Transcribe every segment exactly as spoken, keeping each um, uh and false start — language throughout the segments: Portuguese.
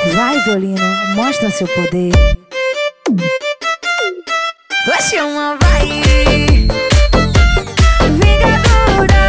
Vai, violino, mostra seu poder. Oxe, uma vai vingadora.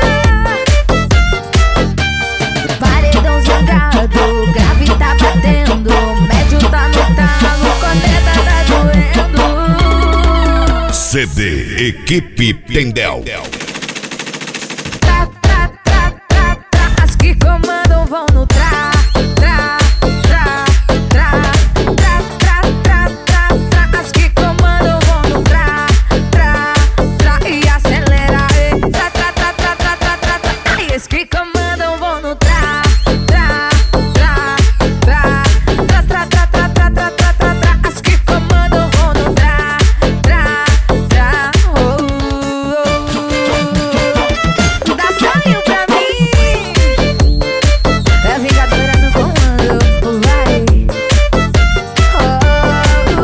Paredão zangado, grave tá batendo, médio tá no talo, corneta tá doendo. C D Equipe Pendel. Tra, tra, tra, tra, tra. As que comandam vão no tra, tra, tra, tra, tra, tra, tra, tra, tra. As que comandam vão no tra, tra, tra. E acelera, e tra, tra, tra, tra, tra, tra, tra, tra. Ai, as que comandam vão no tra, tra, tra, tra, tra, tra, tra, tra, tra, tra, tra, tra. As que comandam vão no tra, tra, tra. Oh, oh, oh. Dá sonho pra mim. É vingadora no comando, vai. Oh, oh,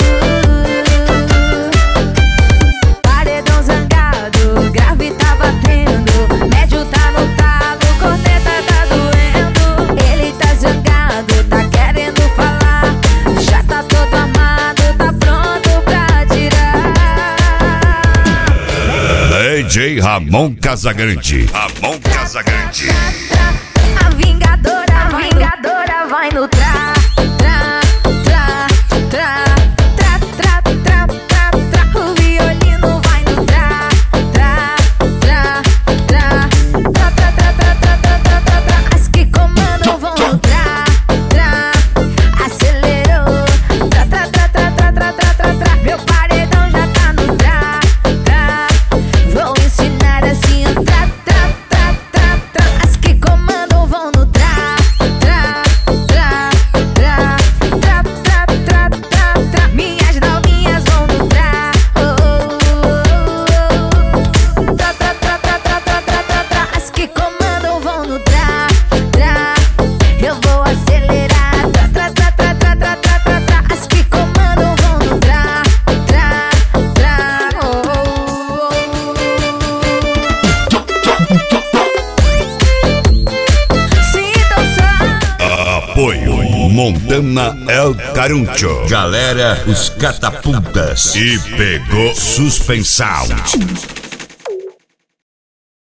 oh. Paredão zangado, grave tá batendo, médio tá no talo, corneta tá doendo. Ele tá zangado, tá querendo falar, já tá todo armado, tá pronto pra atirar. D J Ramon Casagrande. Ramon Casagrande. A vingadora, a vingadora vai no tra, tra, tra, tra, tra, tra, tra, tra, tra. O violino vai no tra, tra, tra, tra, tra, tra, tra, tra, tra, tra, tra, tra. As que comandam vão no tra, tra, acelerou, tra, tra, tra, tra, tra, tra, tra, tra, tra. Meu paredão já tá no tra, tra. Vou ensinar assim, ó, tra, tra, tra, tra, tra. As que comandam vão no tra, tra, tra, tra, tra, tra, tra, tra, tra. Minhas novinhas vão no tra, oh, oh, oh, oh. Tra, tra, tra, tra, tra, tra, tra, tra, tra. As que comandam vão no tra, tra. Eu vou acelerar, tra, tra, tra, tra, tra, tra, tra, tra, tra. As que comandam vão no tra, tra, tra, oh, oh, oh. Sintam só. Apoio Montana El Caruncho. Galera, os catapultas. E pegou Suspensão.